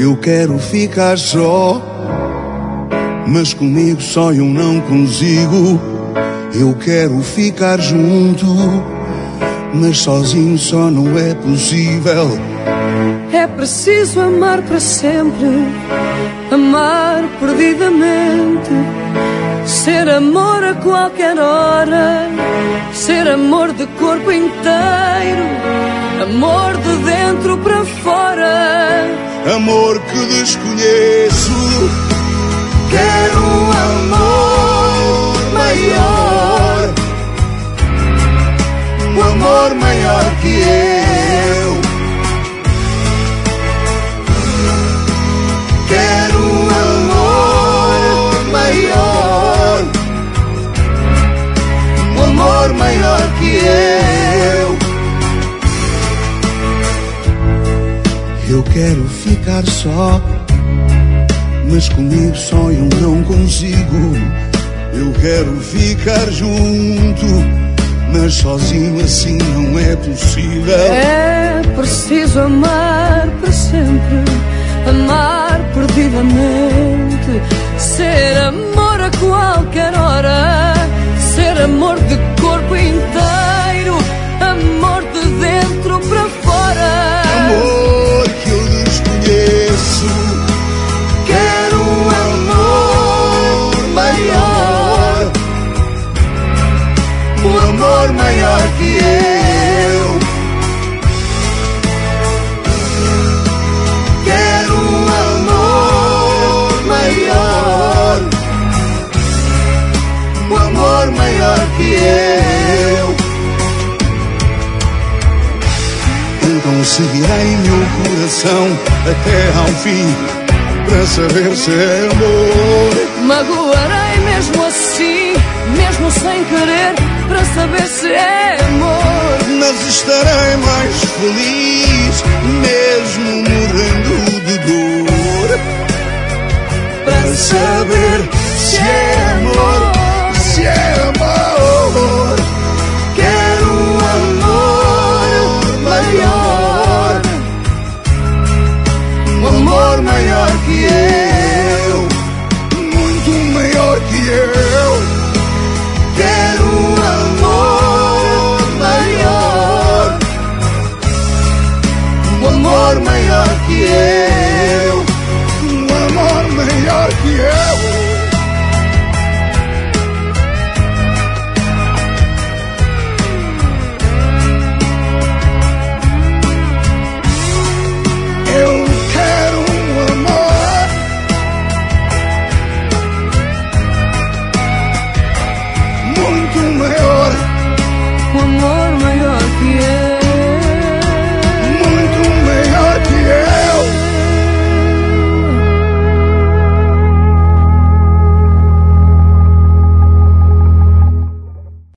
Eu quero ficar só, mas comigo só eu não consigo. Eu quero ficar junto, mas sozinho só não é possível. É preciso amar para sempre, amar perdidamente, ser amor a qualquer hora, ser amor de corpo inteiro, amor de dentro para fora. Amor que desconheço, quero um amor maior, um amor maior que eu. Quero um amor maior, um amor maior que eu. Eu quero ficar só, mas comigo só eu não consigo. Eu quero ficar junto, mas sozinho assim não é possível. É preciso amar para sempre, amar perdidamente, ser amor a qualquer hora, ser amor de corpo inteiro, amor de dentro para fora. Amor que eu desconheço, quero um amor maior, um amor maior que eu. Quero um amor maior, um amor maior que eu. Então seguirei meu coração até ao fim, para saber se é amor. Magoarei mesmo assim, mesmo sem querer, para saber se é amor. Mas estarei mais feliz, mesmo morrendo de dor, para saber se é amor, se é amor. Quero um amor maior, um amor maior que eu, muito maior que eu. Quero um amor maior, um amor maior que eu, um amor maior que eu. Eu quero um amor, muito maior, Um amor maior.